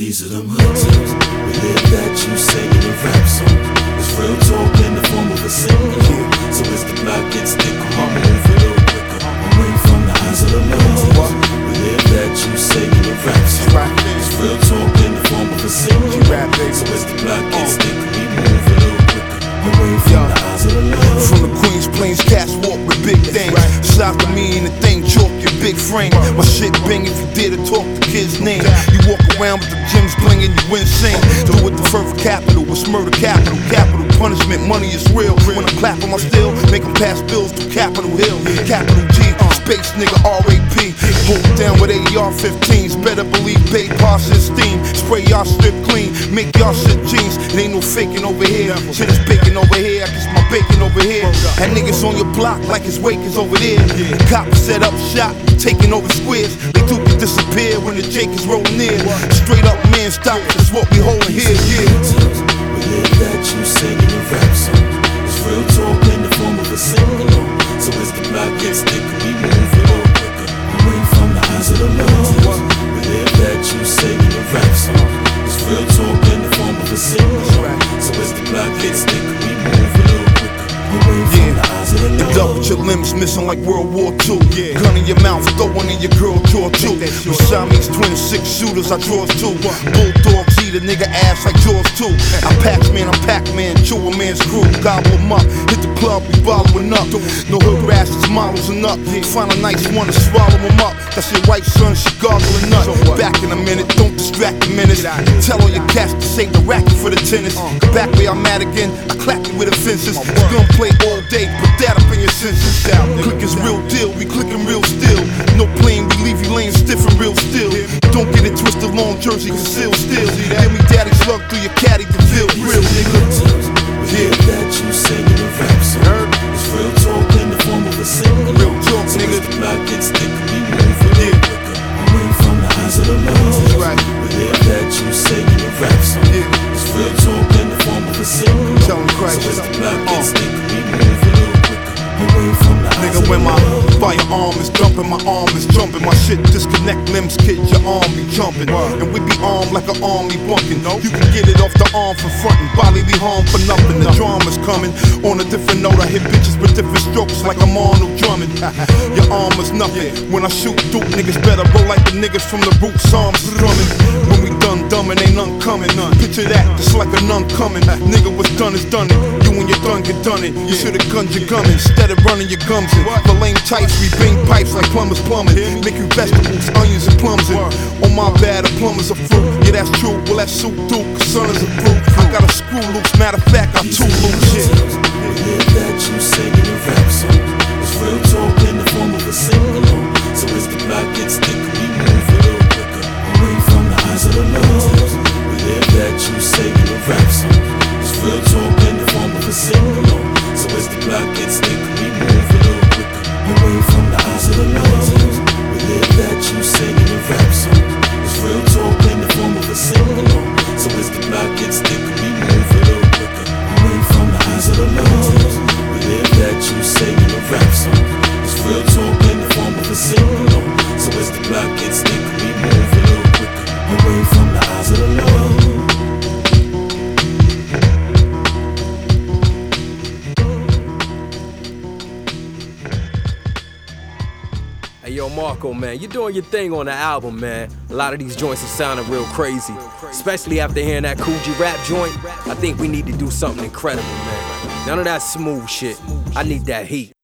These are them hood tips. We live that you say in a rap song. It's real talk in the form of a single. So as the block gets thicker, we move a little quicker, away from the eyes of the love. We live that you say in a rap song. It's real talk in the form of a single. So as the block gets thicker, we move a little quicker, away from the eyes of the love. From the Queens Plains, cats walk with big things. Shout to me and the thing, chalk your big frame. My shit bang if you dare to talk the kid's name. You walk around with the gyms blingin', you insane. Do it the further capital, it's murder capital. Capital punishment, money is real. When I'm clapping my still, make them pass bills through Capitol Hill. Capital G, space nigga RAP. Hold down with AR-15s, better believe Bay Pass is steam. Spray y'all strip clean, make y'all shit jeans. It ain't no faking over here, shit is baking over here. I guess my bacon over here. And niggas on your block like his wake is over there. The cops set up shop, taking over squares. They do can disappear when the Jake is rolling near. Straight up man stop, that's what we holding here, yeah. We live that you sing in a rap song. It's real talk in the form of a single. So as the block gets thicker, we move a little quicker, away from the eyes of the love. We live that you sing in a rap song. It's real talk in the form of a single. So as the block gets thicker, we move a little quicker, away from the eyes of the love. Up with your limbs missing like World War II. Gun in your mouth, throw one in your girl jaw too. With Siamese twins, 6 shooters, I draws too. Bulldogs eat a nigga ass like Jaws too. I'm Pac-Man, chew a man's crew, gobble him up. Hit the club, we following up. No hood rashes, models and up. Find a nice one to swallow him up. That's your white son, she gargling nut. Back in a minute, don't distract the minutes. Tell all your cats to save the racket for the tennis. Come back where I'm at again, I clap you with the fences. Gunplay all day, put that up in your senses. Click is real deal, we clickin' real still. No plane, we leave you laying stiff and real still. Don't get it twisted, long jersey, concealed still. Give me daddy slug through your caddy to feel real, nigga. We live that you sing in a rap song. It's real talk in the form of a single. Real talk, so nigga. as the block gets thicker, we move a little quicker, away from the eyes of the love. We live that you sing in a rap song. It's real talk in the form of a single. Tell 'em Christ. So as the block gets thicker, we move a little quicker, away from the eyes Nigga, of the when my love. firearm is dumping, my arm is jumping. My shit disconnect limbs, kid, your arm be jumping. And we be armed like an army bunking. You can get it off the arm for frontin', bodily harm for nothing. The drama's coming. On a different note, I hit bitches with different strokes like I'm Arnold Drummond. Your arm is nothing. When I shoot Duke, niggas better roll like the niggas from the roots, arms drumming. When we done dumbin', ain't none coming. Picture that, just like a nun coming. Nigga, what's done is done it. You and your gun get done it. You should've gunned your gun instead of running your gums in. For lame tights, we bang pipes like plumbers plumbing. Making vegetables, onions and plums in. On my bad, a plumber's a fruit. Yeah, that's true. Well, that suit do, cause son is a brute. I got a screw loose, matter of fact, I too loose. We live that you sing in a rap song. It's real talk in the form of a single. So as the block gets thicker, we move a little quicker, away from the eyes of the love. We live that you sing in a rap song. It's real talk in the form of a single. So as the block gets thicker, we move a little quicker, away from the eyes of the love. We live that you sing in a rap song. It's real talk in the form of a single. So as the block gets thicker, we move a little quicker, away from the eyes of the love. We live that you sing in a rap song. It's real talk in the form of a single. So as the block gets thicker, we move a little quicker, away from the eyes of the love. Hey, yo, Marco, man, you're doing your thing on the album, man. A lot of these joints are sounding real crazy. Especially after hearing that Coogee rap joint, I think we need to do something incredible, man. None of that smooth shit. I need that heat.